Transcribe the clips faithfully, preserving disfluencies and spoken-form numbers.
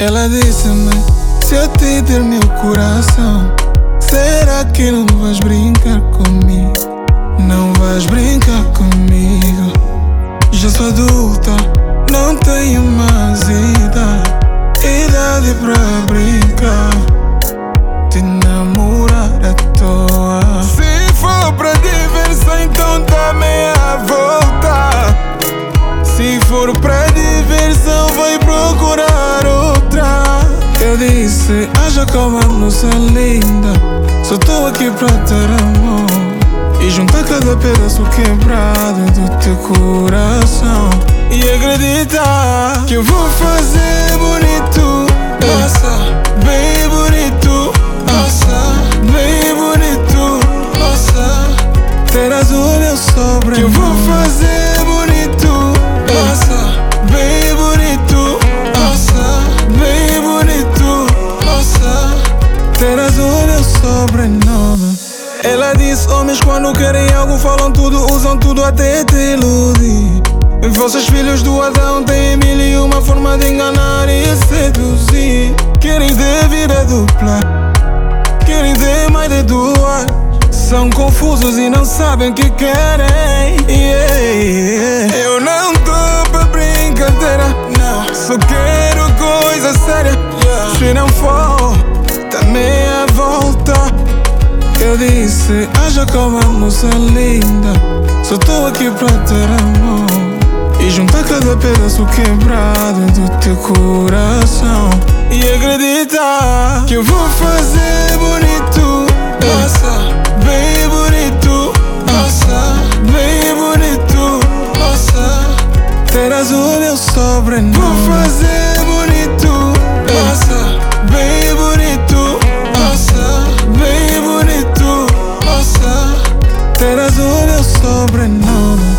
Ela disse-me: se eu te der meu coração, será que não vais brincar comigo? Não vais brincar comigo. Já sou adulta, não tenho mais idade Idade pra brincar, te namorar à toa. Se for pra diversão, então dá-me a volta. Se for pra diversão, vai procurar outra. Eu disse: haja calma, moça linda, só tô aqui pra ter amor e juntar cada pedaço quebrado do teu coração. E acreditar que eu vou fazer bonito, nossa, bem bonito, nossa, bem bonito, nossa. Terás o meu sobrenome. Que eu vou fazer bonito, nossa, bem bonito, nossa, bem bonito, nossa. Terás o meu sobrenome. Ela disse: homens quando querem algo falam tudo, usam tudo até te iludir. Vocês filhos do Adão têm mil e uma forma de enganar e seduzir. Querem ter vida dupla, querem ter mais de duas. São confusos e não sabem o que querem. Yeah, yeah. Eu não tô pra brincadeira, não. Só quero coisa séria, yeah. Se não for, também a volta. Eu disse: haja calma, moça linda, só tô aqui pra ter amor e juntar cada pedaço quebrado do teu coração. E acreditar que eu vou fazer bonito, nossa, bem bonito, nossa, bem bonito, nossa. Terás o meu sobrenome. Vou fazer bonito, nossa, bem bonito, nossa, bem bonito, nossa. Terás o meu sobrenome.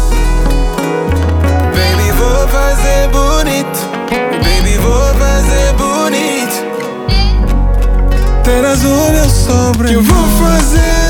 Baby, vou fazer bonito. Baby, vou fazer bonito. Terás o meu sobrenome. Que eu vou fazer